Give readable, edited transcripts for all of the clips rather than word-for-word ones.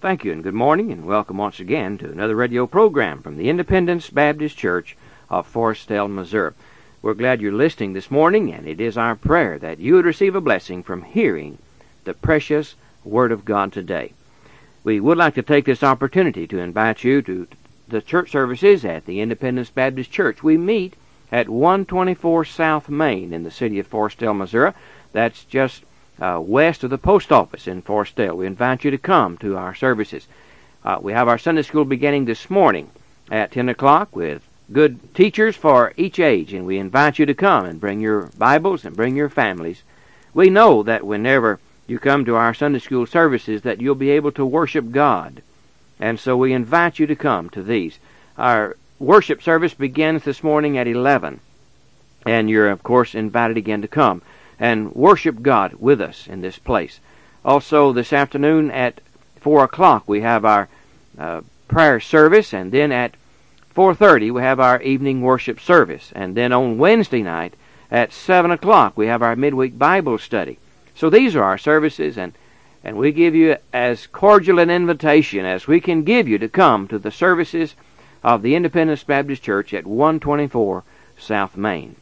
Thank you, and good morning, and welcome once again to another radio program from the Independence Baptist Church of Forestell, Missouri. We're glad you're listening this morning, and it is our prayer that you would receive a blessing from hearing the precious Word of God today. We would like to take this opportunity to invite you to the church services at the Independence Baptist Church. We meet at 124 South Main in the city of Forestell, Missouri. That's just west of the post office in Forestell. We invite you to come to our services. We have our Sunday school beginning this morning at 10 o'clock with good teachers for each age, and we invite you to come and bring your Bibles and bring your families. We know that whenever you come to our Sunday school services that you'll be able to worship God, and so we invite you to come to these. Our worship service begins this morning at 11, and you're, of course, invited again to come and worship God with us in this place. Also, this afternoon at 4 o'clock we have our prayer service, and then at 4:30 we have our evening worship service. And then on Wednesday night at 7 o'clock we have our midweek Bible study. So these are our services, and we give you as cordial an invitation as we can give you to come to the services of the Independence Baptist Church at 124 South Main.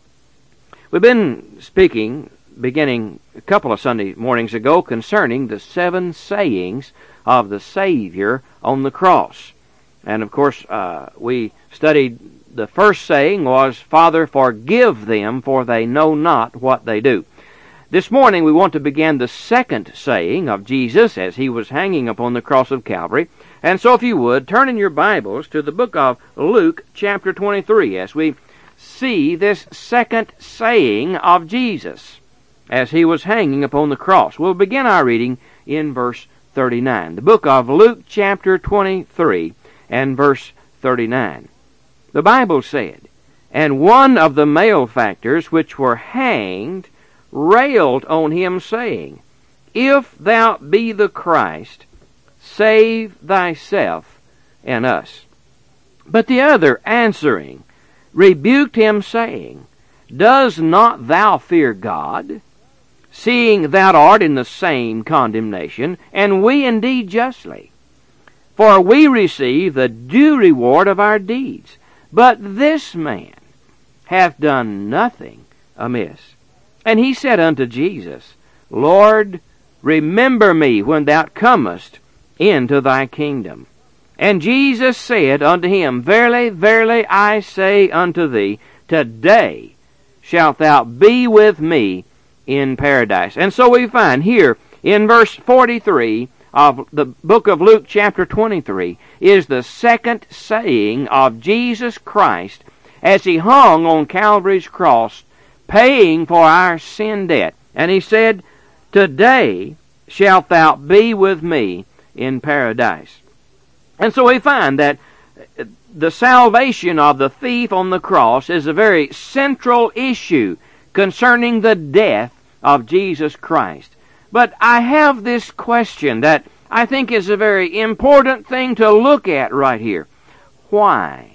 We've been speaking, beginning a couple of Sunday mornings ago, concerning the 7 sayings of the Savior on the cross. And of course, we studied the first saying was, "Father, forgive them, for they know not what they do." This morning we want to begin the second saying of Jesus as he was hanging upon the cross of Calvary. And so if you would, turn in your Bibles to the book of Luke chapter 23 as we see this second saying of Jesus as he was hanging upon the cross. We'll begin our reading in verse 39. The book of Luke chapter 23 and verse 39. The Bible said, "And one of the malefactors which were hanged railed on him, saying, If thou be the Christ, save thyself and us. But the other answering rebuked him, saying, Does not thou fear God, seeing thou art in the same condemnation, and we indeed justly? For we receive the due reward of our deeds. But this man hath done nothing amiss. And he said unto Jesus, Lord, remember me when thou comest into thy kingdom. And Jesus said unto him, Verily, verily, I say unto thee, today shalt thou be with me in paradise." And so we find here in verse 43 of the book of Luke chapter 23 is the second saying of Jesus Christ as he hung on Calvary's cross, paying for our sin debt. And he said, "Today shalt thou be with me in paradise." And so we find that the salvation of the thief on the cross is a very central issue concerning the death of Jesus Christ. But I have this question that I think is a very important thing to look at right here. Why?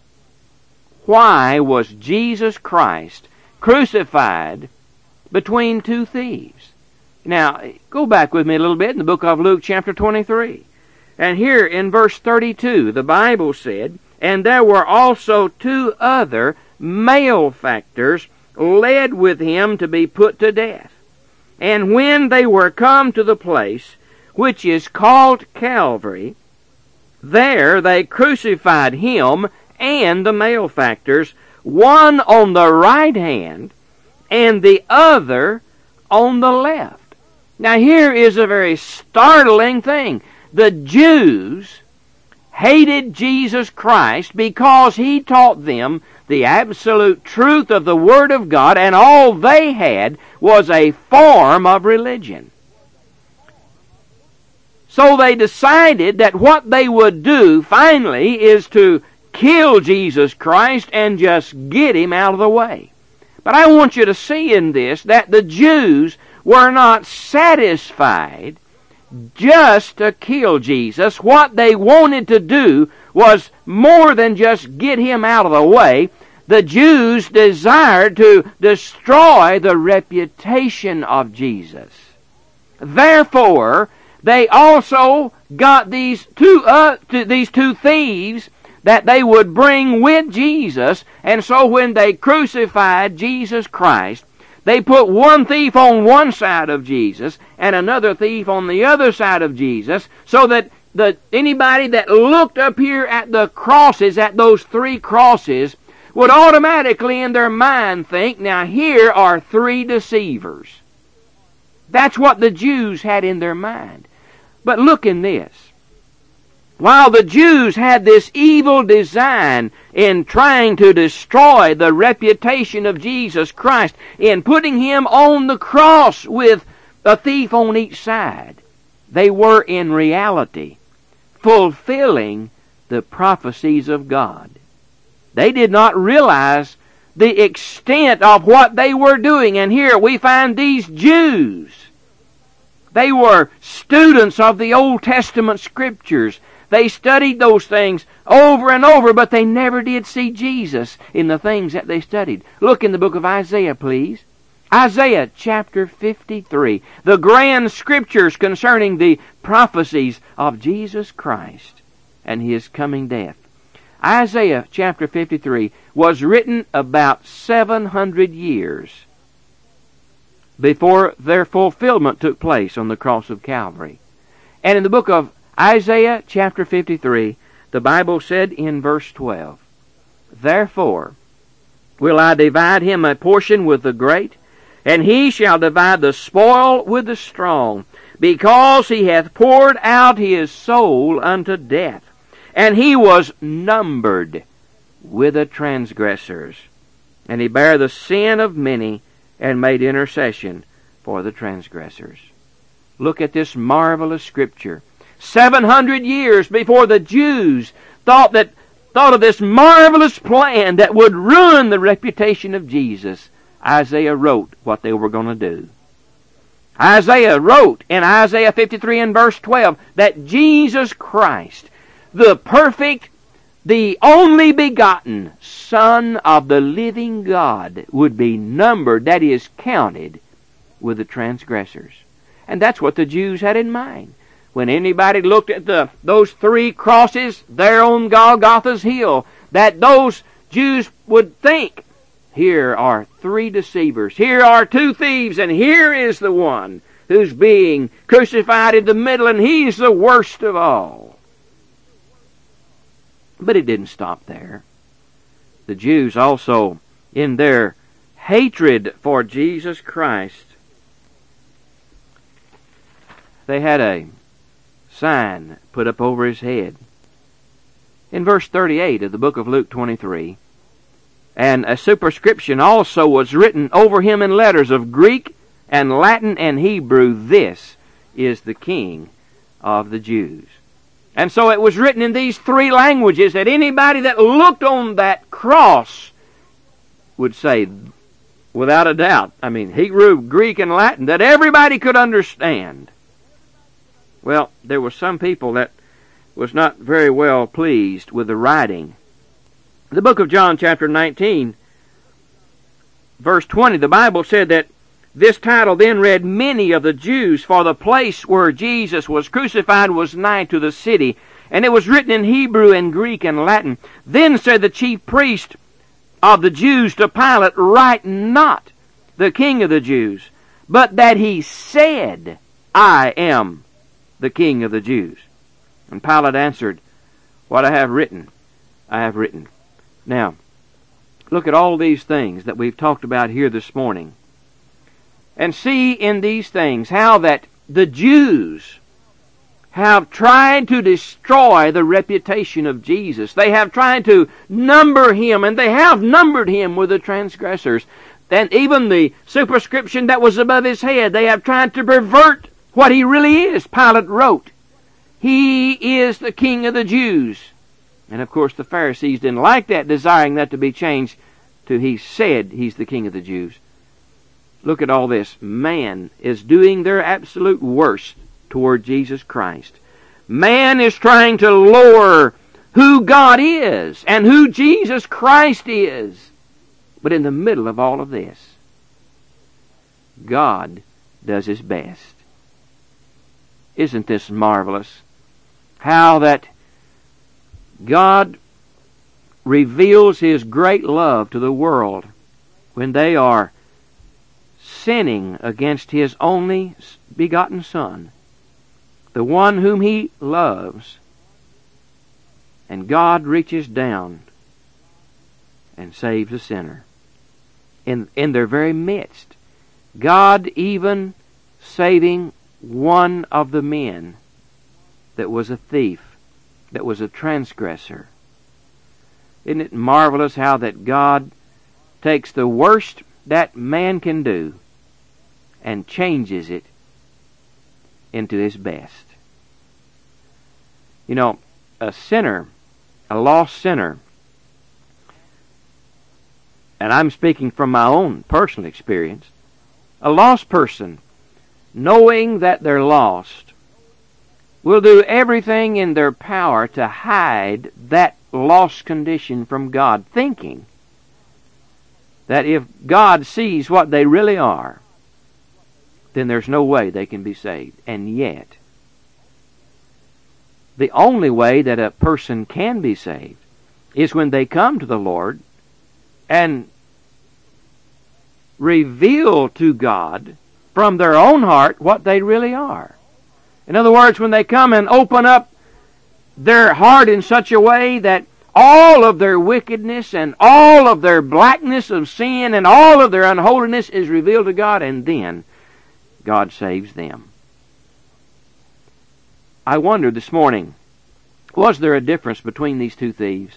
Why was Jesus Christ crucified between two thieves? Now, go back with me a little bit in the book of Luke chapter 23. And here in verse 32, the Bible said, "And there were also 2 other malefactors led with him to be put to death. And when they were come to the place which is called Calvary, there they crucified him and the malefactors, one on the right hand and the other on the left." Now here is a very startling thing. The Jews hated Jesus Christ because he taught them the absolute truth of the Word of God, and all they had was a form of religion. So they decided that what they would do finally is to kill Jesus Christ and just get him out of the way. But I want you to see in this that the Jews were not satisfied just to kill Jesus. What they wanted to do was more than just get him out of the way. The Jews desired to destroy the reputation of Jesus. Therefore, they also got these two thieves that they would bring with Jesus. And so when they crucified Jesus Christ, they put one thief on one side of Jesus and another thief on the other side of Jesus, so that anybody that looked up here at the crosses, at those three crosses, would automatically in their mind think, now here are three deceivers. That's what the Jews had in their mind. But look in this. While the Jews had this evil design in trying to destroy the reputation of Jesus Christ, in putting Him on the cross with a thief on each side, they were in reality fulfilling the prophecies of God. They did not realize the extent of what they were doing. And here we find these Jews. They were students of the Old Testament Scriptures. They studied those things over and over, but they never did see Jesus in the things that they studied. Look in the book of Isaiah, please. Isaiah chapter 53. The grand scriptures concerning the prophecies of Jesus Christ and His coming death. Isaiah chapter 53 was written about 700 years before their fulfillment took place on the cross of Calvary. And in the book of Isaiah chapter 53, the Bible said in verse 12, "Therefore will I divide him a portion with the great, and he shall divide the spoil with the strong, because he hath poured out his soul unto death, and he was numbered with the transgressors. And he bare the sin of many, and made intercession for the transgressors." Look at this marvelous scripture. 700 years before the Jews thought of this marvelous plan that would ruin the reputation of Jesus, Isaiah wrote what they were going to do. Isaiah wrote in Isaiah 53 and verse 12 that Jesus Christ, the perfect, the only begotten Son of the living God, would be numbered, that is, counted, with the transgressors. And that's what the Jews had in mind. When anybody looked at those three crosses there on Golgotha's hill, that those Jews would think, here are three deceivers, here are two thieves, and here is the one who's being crucified in the middle, and he's the worst of all. But it didn't stop there. The Jews also, in their hatred for Jesus Christ, they had a sign put up over His head. In verse 38 of the book of Luke 23, "And a superscription also was written over Him in letters of Greek and Latin and Hebrew, This is the King of the Jews." And so it was written in these three languages that anybody that looked on that cross would say, without a doubt, Hebrew, Greek, and Latin, that everybody could understand. Well, there were some people that was not very well pleased with the writing. The book of John chapter 19, verse 20, the Bible said that this title then read, "Many of the Jews, for the place where Jesus was crucified was nigh to the city." And it was written in Hebrew and Greek and Latin. "Then said the chief priest of the Jews to Pilate, Write not the King of the Jews, but that he said, I am the King of the Jews. And Pilate answered, What I have written, I have written." Now, look at all these things that we've talked about here this morning, and see in these things how that the Jews have tried to destroy the reputation of Jesus. They have tried to number Him, and they have numbered Him with the transgressors. And even the superscription that was above His head, they have tried to pervert what He really is. Pilate wrote, "He is the King of the Jews." And of course the Pharisees didn't like that, desiring that to be changed to "He said He's the King of the Jews." Look at all this. Man is doing their absolute worst toward Jesus Christ. Man is trying to lower who God is and who Jesus Christ is. But in the middle of all of this, God does His best. Isn't this marvelous? How that God reveals His great love to the world when they are sinning against His only begotten Son, the one whom He loves. And God reaches down and saves a sinner in their very midst. God even saving one of the men that was a thief, that was a transgressor. Isn't it marvelous how that God takes the worst that man can do and changes it into His best? You know, a sinner, a lost sinner, and I'm speaking from my own personal experience, a lost person, knowing that they're lost, will do everything in their power to hide that lost condition from God, thinking that if God sees what they really are, then there's no way they can be saved. And yet, the only way that a person can be saved is when they come to the Lord and reveal to God from their own heart what they really are. In other words, when they come and open up their heart in such a way that all of their wickedness and all of their blackness of sin and all of their unholiness is revealed to God, and then God saves them. I wondered this morning, was there a difference between these two thieves?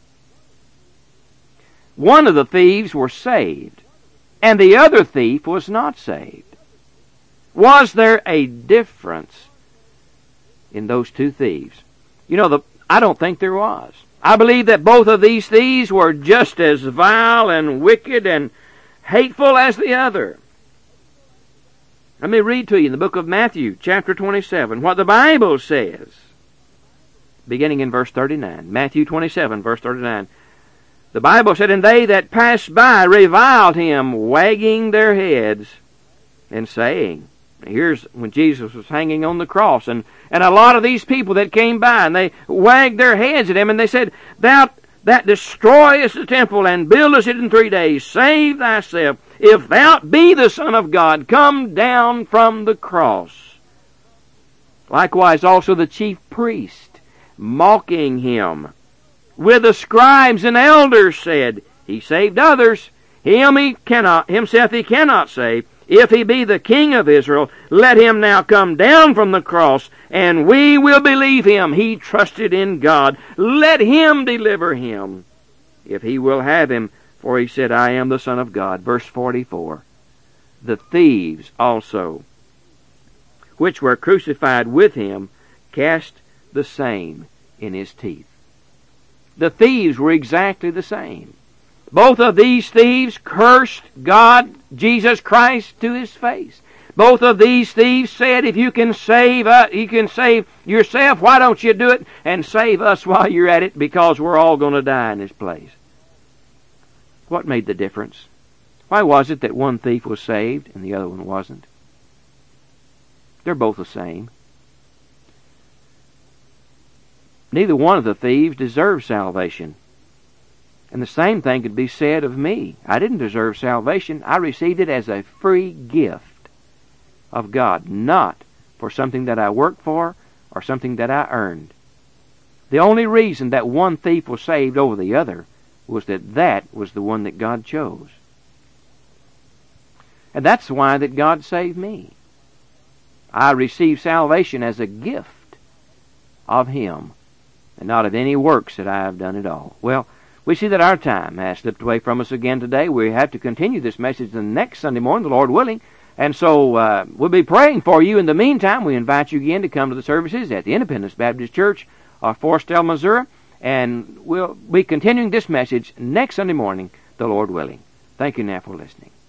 One of the thieves were saved, and the other thief was not saved. Was there a difference in those two thieves? You know, I don't think there was. I believe that both of these thieves were just as vile and wicked and hateful as the other. Let me read to you in the book of Matthew, chapter 27, what the Bible says, beginning in verse 39. Matthew 27, verse 39. The Bible said, "And they that passed by reviled him, wagging their heads, and saying," here's when Jesus was hanging on the cross, and a lot of these people that came by, and they wagged their heads at him, and they said, "Thou that destroyest the temple, and buildest it in 3 days, save thyself. If thou be the Son of God, come down from the cross." Likewise also the chief priest, mocking him, with the scribes and elders said, "He saved others, himself he cannot save. If he be the King of Israel, let him now come down from the cross, and we will believe him. He trusted in God. Let him deliver him, if he will have him. For he said, I am the Son of God." Verse 44. The thieves also, which were crucified with him, cast the same in his teeth. The thieves were exactly the same. Both of these thieves cursed God, Jesus Christ, to His face. Both of these thieves said, if you can save yourself, why don't you do it and save us while you're at it, because we're all going to die in this place. What made the difference? Why was it that one thief was saved and the other one wasn't? They're both the same. Neither one of the thieves deserved salvation. And the same thing could be said of me. I didn't deserve salvation. I received it as a free gift of God, not for something that I worked for or something that I earned. The only reason that one thief was saved over the other was that was the one that God chose. And that's why that God saved me. I received salvation as a gift of Him, and not of any works that I have done at all. Well, we see that our time has slipped away from us again today. We have to continue this message the next Sunday morning, the Lord willing. And so we'll be praying for you. In the meantime, we invite you again to come to the services at the Independence Baptist Church of Forestell, Missouri. And we'll be continuing this message next Sunday morning, the Lord willing. Thank you now for listening.